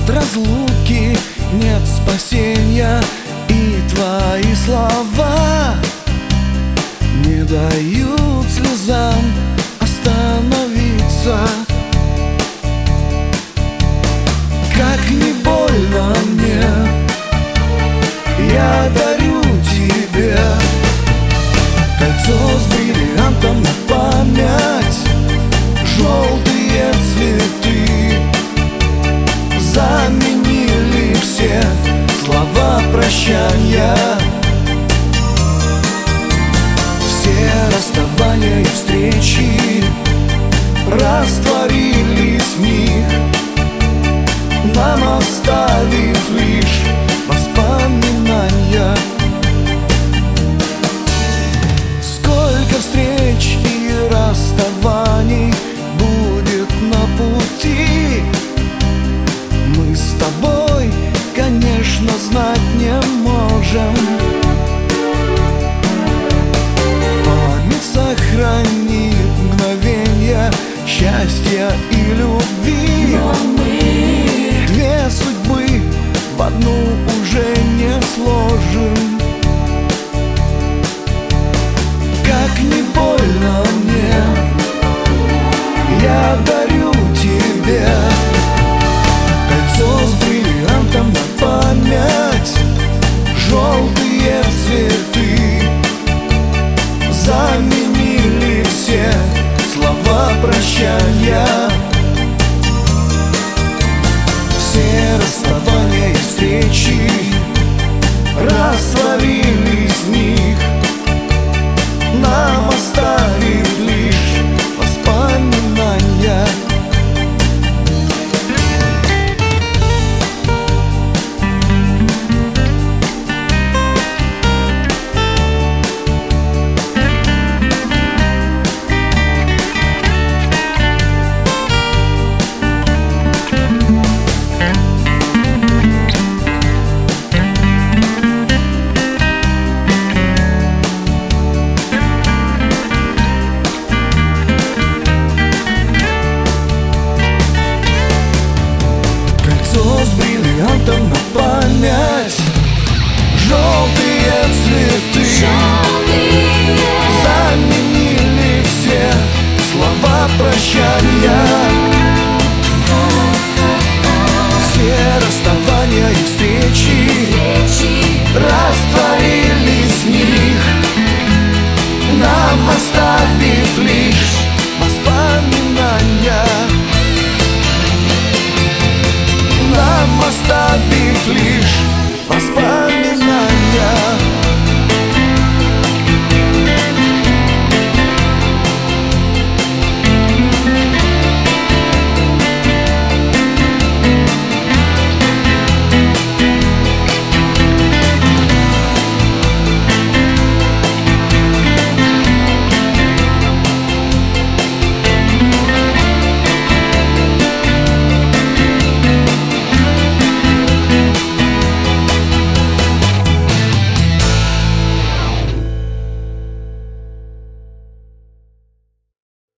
разлуки нет спасения, и твои слова не дают слезам остановиться. Как не больно мне, я дарю тебе кольцо с бриллиантом на память, желтые цветы заменили все слова прощания. Все расставания и встречи растворились в них, нам оставив лишь воспоминания. Сколько встреч и расставаний будет на пути, мы с тобой, конечно, знать не можем. Память сохранит мгновенья счастья и любви, но мы две судьбы в одну уже не сложим. Как не больно мне, я дарю тебе кольцо с бриллиантом на память, желтые цветы заменили все слова прощания. Все расставания и встречи растворились в них, нам оставив лишь воспоминания. С бриллиантом на память, желтые цветы заменили все слова прощания. Все расставания и встречи растворились в них, нам оставив лишь воспоминания. Нам оставив лишь воспоминания.